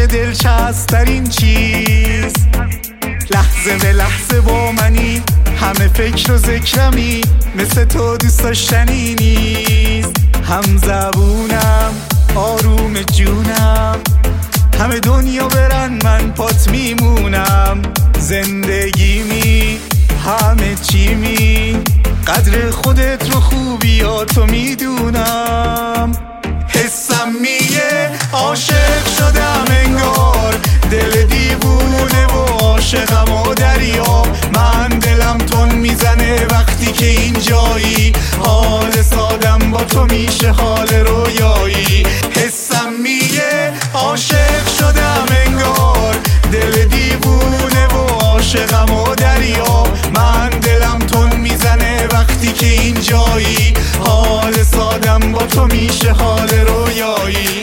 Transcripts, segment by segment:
همیشه دلچسب‌ترین چیز. لحظه به لحظه با منی، همه فکر و ذکرمی، مثل تو دوست داشتنی نیست. هم زبونم آروم جونم، همه دنیا برن من پات میمونم. زندگیمی همه چیمی، قدر خودت رو خوبیاتو میدونم. حسم میگه عاشق شدم انگار، دل دیوونه و عاشقم و دریا. من دلم تون میزنه وقتی که اینجایی، حال سادم با تو میشه حال رویایی. حسم میگه عاشق شدم انگار، دل دیوونه و عاشقم و دریا. من دلم تون میزنه وقتی که اینجایی، حال سادم با تو میشه حال رویایی.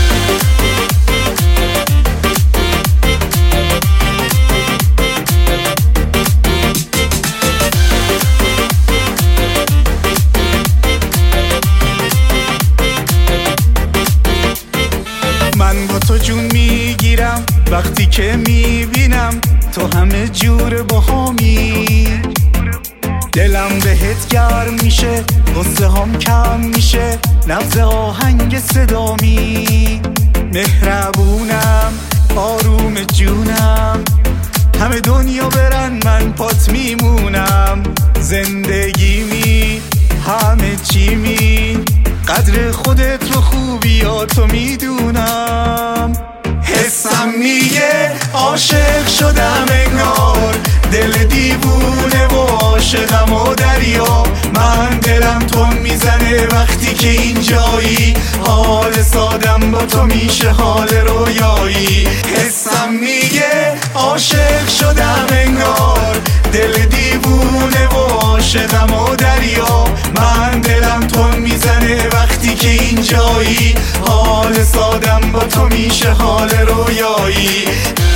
من با تو جون میگیرم وقتی که میبینم تو همه جور باهامی. دلم بهت گرم میشه، غصه هم کم میشه، نبض آهنگ صدامی. مهربونم آروم جونم، همه دنیا برن من پات میمونم. زندگیمی همه چیمی، قدر خودت رو خوبیاتو میدونم. حسم میگه عاشق شدم انگار، دل دیوونه و عاشقم و دریا. من دلم تون میزنه وقتی که اینجایی، حال سادم با تو میشه حال رویایی. حسم میگه عاشق شدم انگار، دل دیوونه و عاشقم و دریا. من دلم تون میزنه وقتی که اینجایی، حال سادم با تو میشه حال رویایی.